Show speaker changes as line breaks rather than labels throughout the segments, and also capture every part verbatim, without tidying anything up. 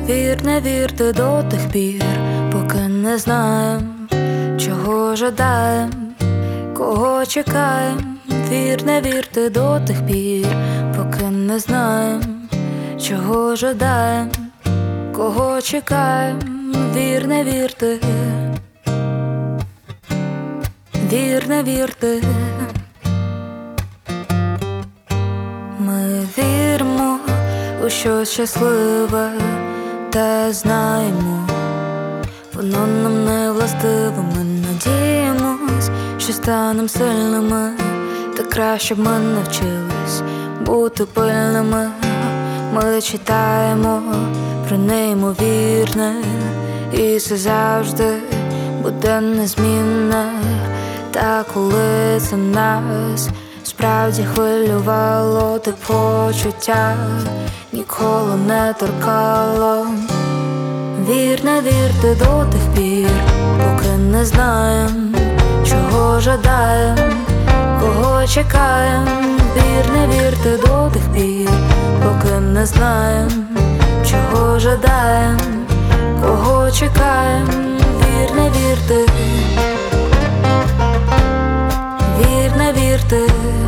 Вір, не вірте до тих пір, поки не знаєм, чого жадаєм, кого чекаєм. Вір, не вірте до тих пір, поки не знаєм, чого жадаєм, кого чекаєм. Вір, не вірте, вір, не вірте. Ми віримо у щось щасливе, та знаємо, воно нам не властиво. Ми надіємось, що станем сильними, та краще б ми навчились бути пильними. Ми читаємо про неймовірне, і все завжди буде незмінне. Та коли це нас справді хвилювало, те почуття ніколи не торкало. Вір, не вірте до тих пір, поки не знаєм, чого жадаєм, кого чекаєм. Вір, не вірте до тих пір, поки не знаєм, чого жадаєм, кого чекаєм. Вір, не вірте, вір, не вірте.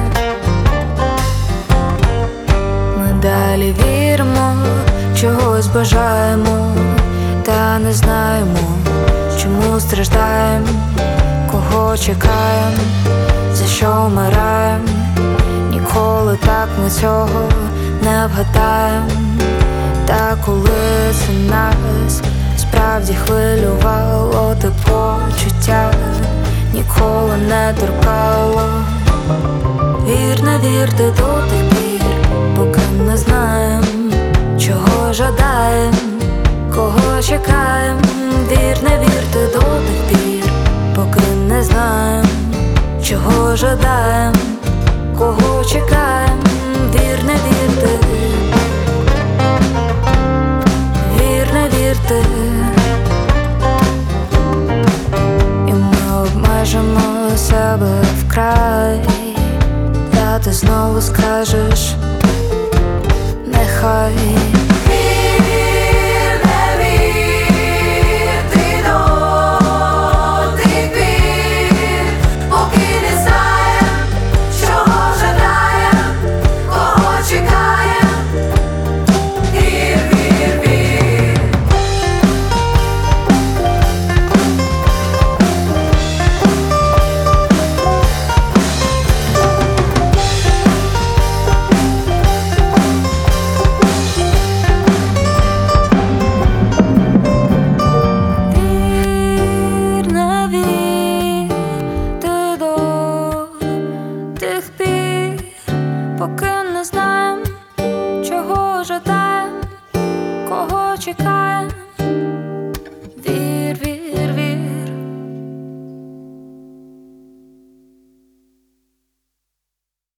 Ми далі віримо, чогось бажаємо, та не знаємо, чому страждаєм, кого чекаєм, за що вмираєм. Ніколи так ми цього не вгадаєм. Та коли це нас справді хвилювало, те почуття ніколи не торкало. Вір, не вірте до тих пір, поки не знаєм, чого жадаєм, кого чекаєм. Вір, не вірте до тих пір, поки не знаєм, чого жадаєм, кого чекаєм. Вір, не вірте, вір, не вірте. І ми обмежимо себе вкрай, та ти знову скажеш нехай. Поки не знаєм, чого жадаєм, кого чекаєм.